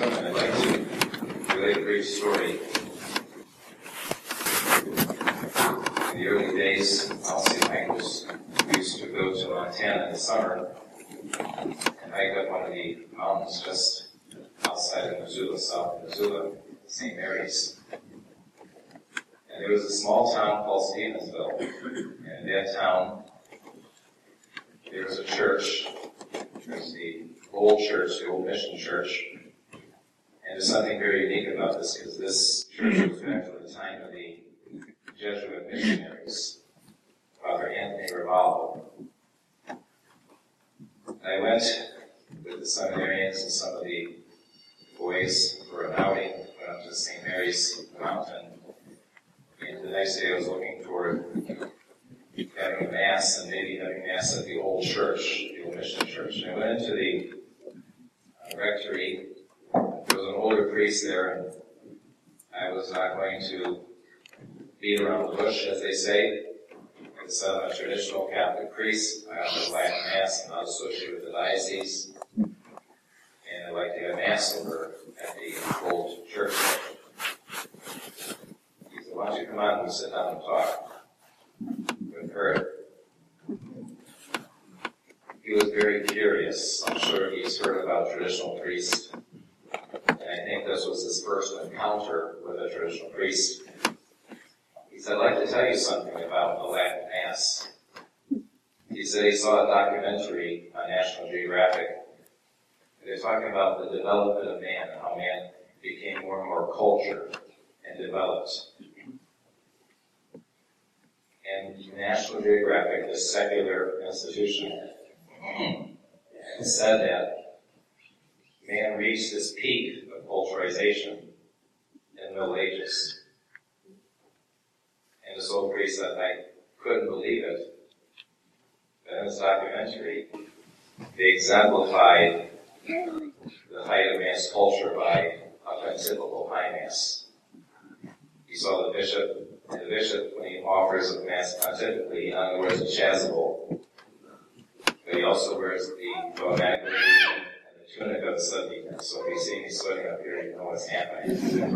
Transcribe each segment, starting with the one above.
sermon, I'd like to relate a brief story. In the early days, St. Michael's used to go to Montana in the summer and hike up one of the mountains just outside of Missoula, south of Missoula, St. Mary's. And there was a small town called Stevensville. And in that town, there was a church. There was the old church, the old mission church. And there's something very unique about this, because this church was back from the time of the Jesuit missionaries, Father Anthony Ravallo. I went with the seminarians and some of the boys for an outing, went up to St. Mary's Mountain, and the next day I was looking forward having a Mass, and maybe having Mass at the old church, the old mission church. And I went into the rectory. There was an older priest there, and I was not going to beat around the bush, as they say. Because I'm a traditional Catholic priest. I don't have Latin Mass. I'm not associated with the diocese. And I'd like to have Mass over at the old church. He said, why don't you come on and we'll sit down and talk. With her. He was very curious. I'm sure he's heard about traditional priests. And I think this was his first encounter with a traditional priest. He said, I'd like to tell you something about the Latin Mass. He said he saw a documentary on National Geographic. They're talking about the development of man and how man became more and more cultured and developed. And National Geographic, this secular institution, said that man reached this peak of culturization in the Middle Ages. And this old priest said, I couldn't believe it. But in this documentary, they exemplified the height of man's culture by a pontifical high mass. You saw the bishop, and the bishop, when he offers a mass pontifically, he not only wears a chasuble, but he also wears the dogmatic and the tunic of the subdeacon. So if you see me sweating up here, you know what's happening.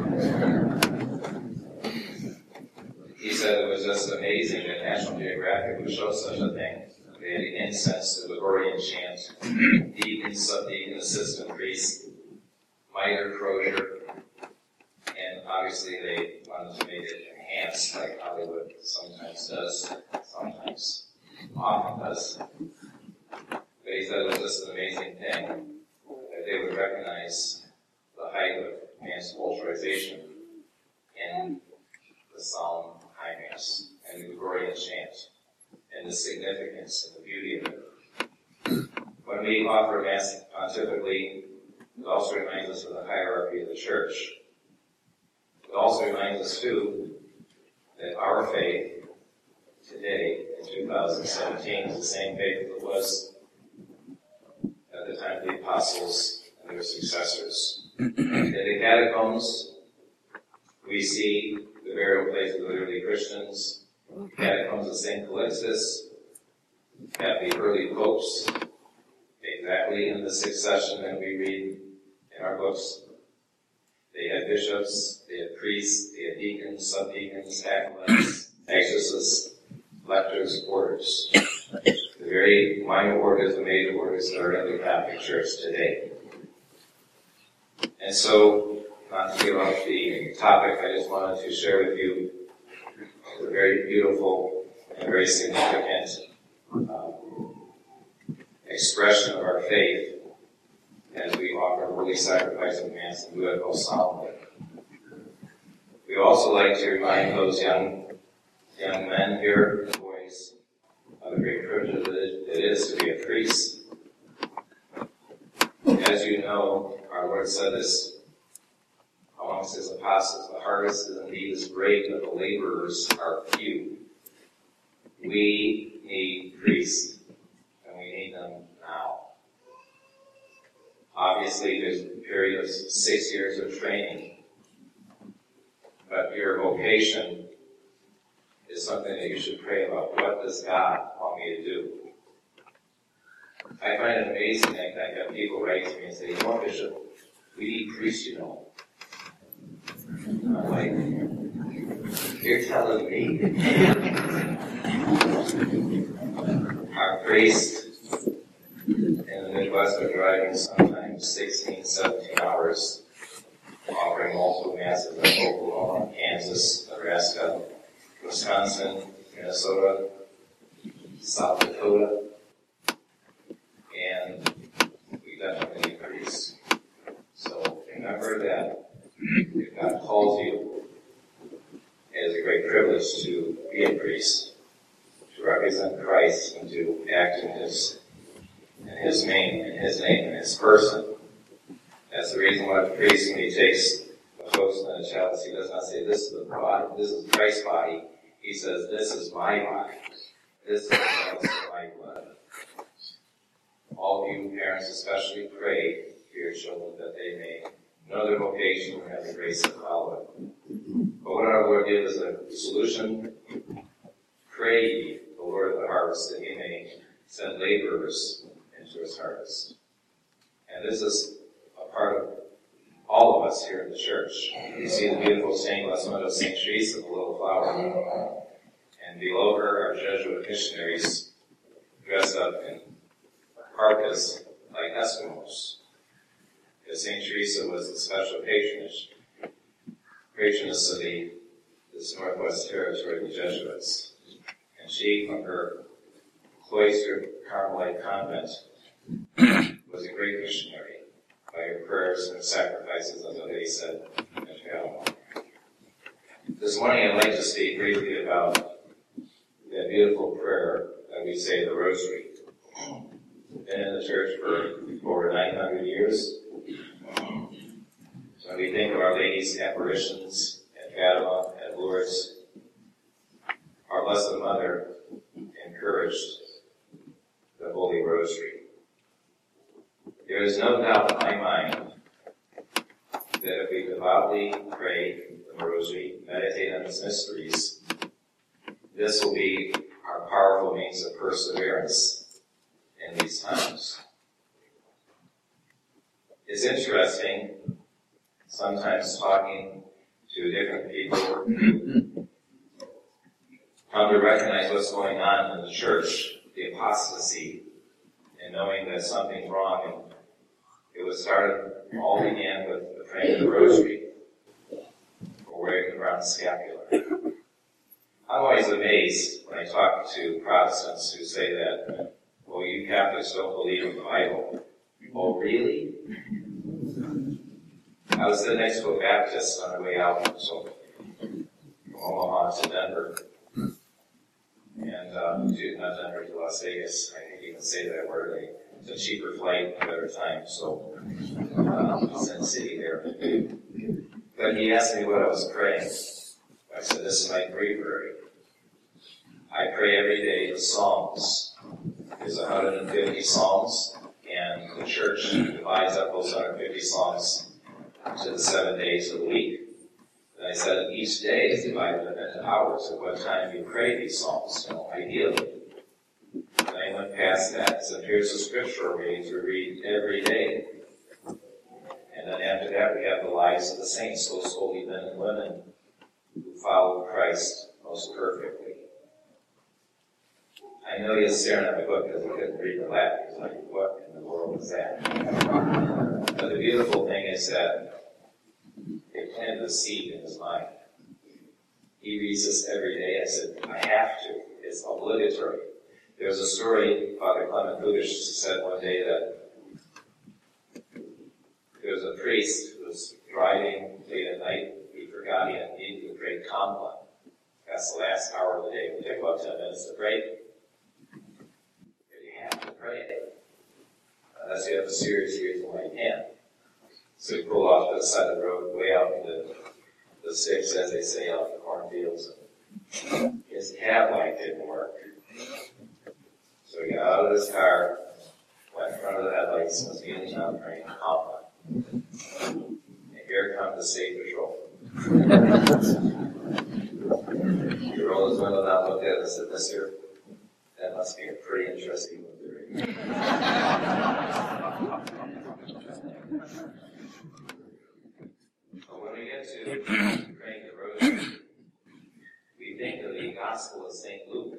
He said it was just amazing that National Geographic would show such a thing. They had the incense to the Gregorian chant, deacon, subdeacon, assistant priest, mitre, crozier, and obviously they wanted to make it enhanced like Hollywood sometimes does, sometimes often does. But he said it was just an amazing thing that they would recognize the height of man's culturization in the solemn high mass and the Gregorian chant, and the significance and the beauty of it. When we offer Mass pontifically, it also reminds us of the hierarchy of the church. It also reminds us, too, that our faith today, in 2017, is the same faith that was at the time of the apostles and their successors. In the catacombs, we see the burial place of the early Christians. The catacombs of St. Calixtus have the early popes, exactly in the succession that we read in our books. They had bishops, they had priests, they had deacons, subdeacons, acolytes, exorcists, lectors, orders. The very minor orders and major orders that are in the Catholic Church today. And so, not to get off the topic, I just wanted to share with you the very beautiful and very significant expression of our faith as we offer holy sacrifice of Mass and do it most solemnly. We also like to remind those young men here, boys, of the great privilege it is to be a priest. As you know, our Lord said this amongst his apostles, the harvest is indeed great, but the laborers are few. We need priests, and we need them now. Obviously, there's a period of 6 years of training, but your vocation is something that you should pray about. What does God want me to do? I find it amazing that I have people write to me and say, Bishop, We need priests, you know. I'm like, you're telling me? Our priests in the Midwest are driving sometimes 16, 17 hours, offering multiple masses in Oklahoma, Kansas, Nebraska, Wisconsin, Minnesota, South Dakota, and we definitely need priests. So remember that if God calls you, it is a great privilege to be a priest, to represent Christ and to act in His name, in His person. That's the reason why the priest, when he takes a host and a chalice, he does not say, this is the body, this is Christ's body. He says, this is my body. This is the chalice of my blood. All of you parents especially pray for your children that they may know their vocation and have the grace to follow it. But what our Lord gives is a solution. Pray ye the Lord of the harvest that He may send laborers into His harvest. And this is a part of all of us here in the church. You see the beautiful stained glass window of St. Teresa, the little flower. And below her are Jesuit missionaries dressed up in parkas like Eskimos. Because St. Teresa was the special patroness of this Northwest Territory, the Jesuits. And she, from her cloistered Carmelite convent, was a great missionary by her prayers and sacrifices, as they said in Chicago. This morning I'd like to speak briefly about that beautiful prayer that we say, the Rosary. Been in the church for over 900 years. So when we think of Our Lady's apparitions at Fatima, at Lourdes, our Blessed Mother encouraged the Holy Rosary. There is no doubt in my mind that if we devoutly pray the Rosary, meditate on its mysteries, this will be our powerful means of perseverance in these times. It's interesting, sometimes talking to different people who come to recognize what's going on in the church, the apostasy, and knowing that something's wrong. And it all began with the praying of the Rosary, or wearing around the scapular. I'm always amazed when I talk to Protestants who say that, well, you Catholics don't believe in the Bible. Oh, really? I was sitting next to a Baptist on our way out from Omaha to Denver. And not Denver to Las Vegas. I think you can say that word. It's a cheaper flight, better time, so Sin City there. But he asked me what I was praying. I said, this is my breviary. I pray every day the Psalms. There's 150 Psalms, and the church divides up those 150 Psalms to the 7 days of the week. And I said each day is divided up into hours at what time you pray these Psalms, ideally. And I went past that and said, here's the scriptural readings we read every day. And then after that we have the lives of the saints, those holy men and women who follow Christ most perfectly. I know he was staring at my book because he couldn't read the Latin. He was like, what in the world is that? But the beautiful thing is that they planted a seed in his mind. He reads this every day. I said, I have to. It's obligatory. There's a story, Father Clement Kudish said one day that there was a priest who was driving late at night. He forgot he had needed to pray Compline. That's the last hour of the day. It would take about 10 minutes to pray. You have to pray. Unless you have a serious reason why you can't. So he pulled off to the side of the road, way out into the sticks, as they say, out in the cornfields. And his cab light didn't work. So he got out of his car, went in front of the headlights, and was kneeling down praying Compline. And here comes the state patrol. He rolled his window down, looked at it, and said, Mister, that must be a pretty interesting movie. to praying the rosary, we think of the Gospel of St. Luke.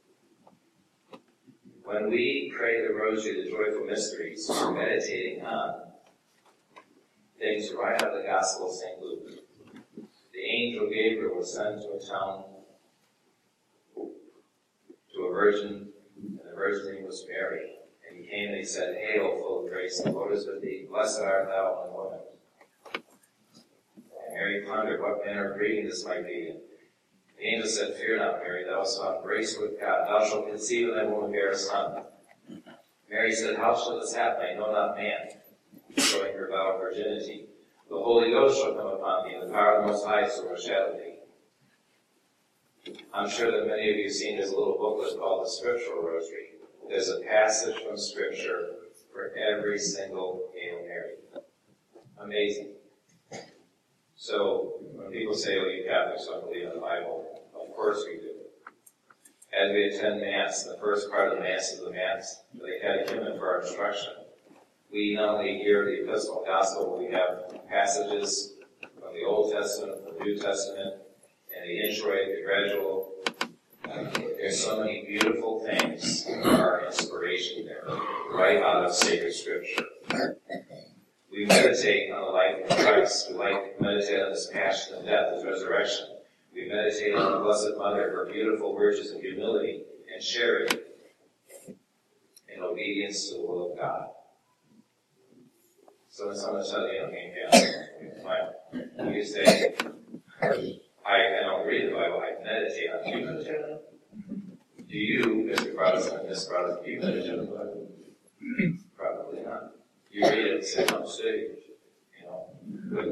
When we pray the rosary, the joyful mysteries, we're meditating on things right out of the Gospel of St. Luke. The angel Gabriel was sent to a town, to a virgin, and the virgin's name was Mary. And he came and he said, "Hail, full of grace, the Lord is with thee. Blessed art thou among women." And Mary pondered what manner of greeting this might be. And the angel said, "Fear not, Mary, thou hast found grace with God. Thou shalt conceive in thy womb and bear a son." Mary said, "How shall this happen? I know not man," showing her vow of virginity. "The Holy Ghost shall come upon thee, and the power of the Most High shall overshadow thee." I'm sure that many of you have seen this little booklet called the Scriptural Rosary. There's a passage from Scripture for every single Hail Mary. Amazing. So, when people say, "Oh, you Catholics don't believe in the Bible," of course we do. As we attend Mass, the first part of the Mass is the Mass, the catechumen for our instruction. We not only hear the Episcopal Gospel, we have passages from the Old Testament, from the New Testament, and the introit, the gradual. There's so many beautiful things for our inspiration there, right out of sacred Scripture. We meditate on the life of Christ. We meditate on His passion and death, His resurrection. We meditate on the Blessed Mother, her beautiful virtues of humility and charity and obedience to the will of God. So when someone says, you say, I don't read the Bible, I meditate on it. Do you meditate on it? Do you, Mr. Protestant and Miss Protestant, do you meditate on the Bible? Probably not. You read it and say, "I'm saved," but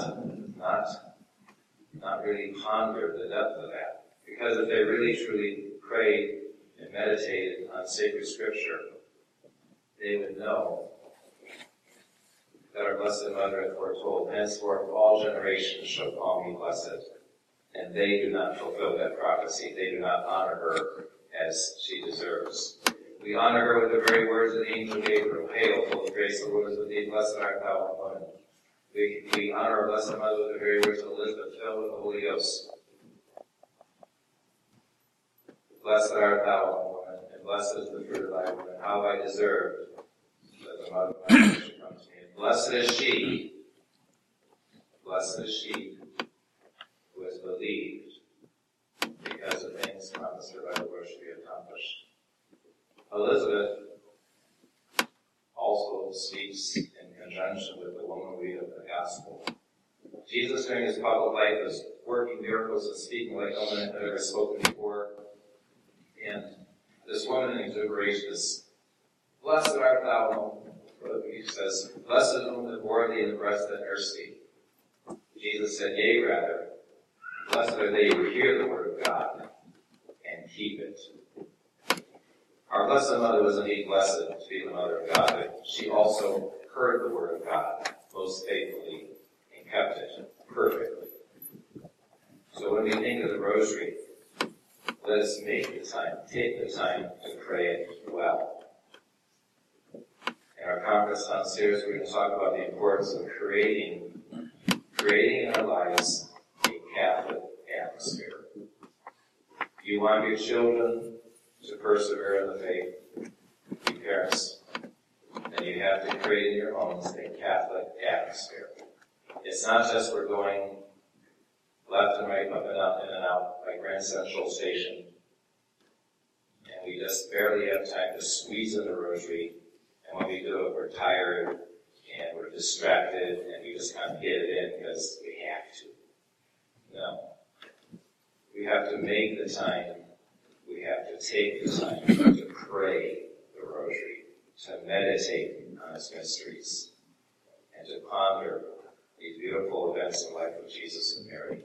not really ponder the depth of that. Because if they really truly prayed and meditated on sacred Scripture, they would know that our Blessed Mother had foretold, "Henceforth all generations shall call me blessed." And they do not fulfill that prophecy. They do not honor her as she deserves. We honor her with the very words of the angel Gabriel. "Hail, full of grace, the Lord is with thee. Blessed art thou among women." We honor our Blessed Mother with the very words of Elizabeth, filled with the Holy Ghost. "Blessed art thou among women, and blessed is the fruit of thy womb. And how I deserved that the mother of my Lord should come to me. And blessed is she who has believed, because the things promised her by the Lord should be accomplished." Elizabeth also speaks in conjunction with the woman we of the Gospel. Jesus, during his public life, was working miracles and speaking like no one had ever spoken before. And this woman in exuberation is, "Blessed art thou," he says, "Blessed is the woman that bore thee in the breast that nursed thee." Jesus said, "Yea, rather, blessed are they who hear the word of God and keep it." Our Blessed Mother was indeed blessed to be the Mother of God, but she also heard the word of God most faithfully and kept it perfectly. So when we think of the Rosary, let us take the time to pray it well. In our conference downstairs, we're going to talk about the importance of creating in our lives a Catholic atmosphere. You want your children to persevere in the faith, you parents, then you have to create in your homes a Catholic atmosphere. It's not just we're going left and right, up and out, in and out, like Grand Central Station, and we just barely have time to squeeze in the Rosary, and when we do it, we're tired, and we're distracted, and we just kind of get it in because we have to. No. We have to make the time. We have to take the time to pray the Rosary, to meditate on its mysteries, and to ponder these beautiful events in the life of Jesus and Mary.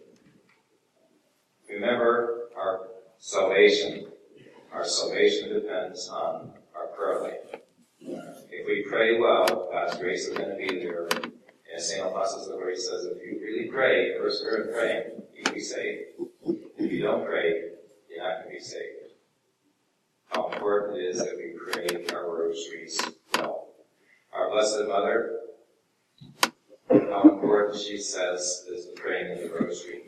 Remember our salvation. Our salvation depends on our prayer life. If we pray well, God's grace is going to be there. And St. Alphonsus the Great says, if you really pray, persevere in praying, you'll be saved. If you don't pray, you're not going to be saved. How important it is that we pray our rosaries well. Our Blessed Mother, how important she says is the praying of the rosary.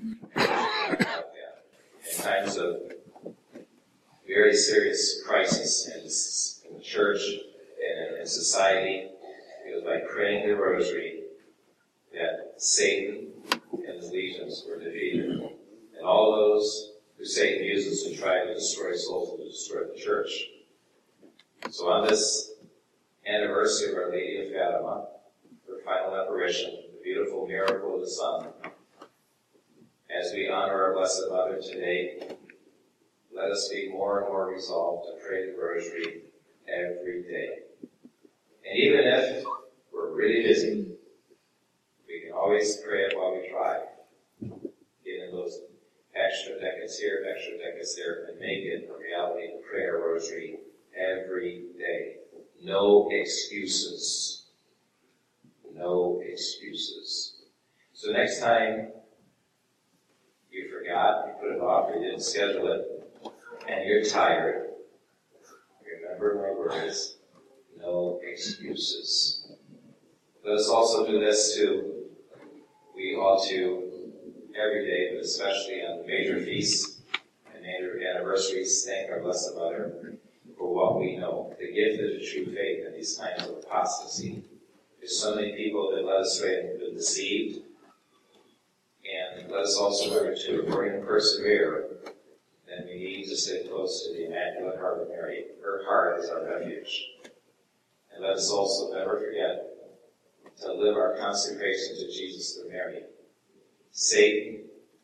In times of very serious crisis in the church and in society, it was by praying the rosary that Satan and his legions were defeated. And all those who Satan uses to try to destroy souls, to destroy the church. So on this anniversary of Our Lady of Fatima, her final apparition, the beautiful miracle of the sun, as we honor our Blessed Mother today, let us be more and more resolved to pray the rosary every day. And even if we're really busy, we can always pray it while we drive. Get in those extra decades here, and make it a reality to pray our rosary every day. No excuses. No excuses. So next time you forgot, you put it off, or you didn't schedule it, and you're tired, remember my words, no excuses. Let us also do this too. We ought to, every day, but especially on the major feasts and major anniversaries, thank our Blessed Mother for what we know, the gift of the true faith in these times of apostasy. There's so many people that led us astray and have been deceived. And let us also remember to, if we're going to persevere, then we need to stay close to the Immaculate Heart of Mary. Her heart is our refuge. And let us also never forget to live our consecration to Jesus through Mary. Satan,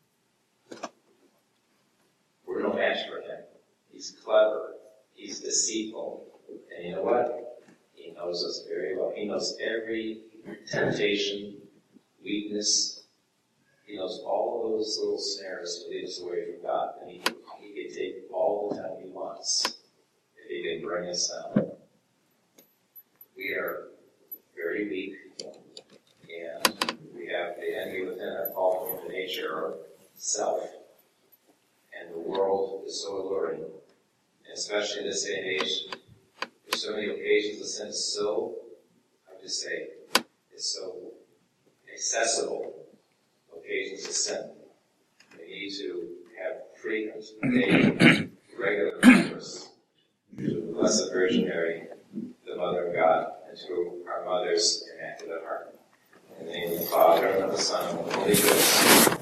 we're no match for him. He's clever. He's deceitful. And you know what? He knows us very well. He knows every temptation, weakness. He knows all those little snares to lead us away from God. And he can take all the time he wants if he can bring us down. We are very weak, and we have the enemy within our fallen human nature, our self. And the world is so alluring, and especially in this day and age. There's so many occasions of sin, so, I would just say, it's so accessible, occasions of sin. We need to have frequent, daily, regular remembrance to the Blessed Virgin Mary, the Mother of God, and to our Mother's Immaculate Heart. In the name of the Father, and of the Son, and of the Holy Ghost.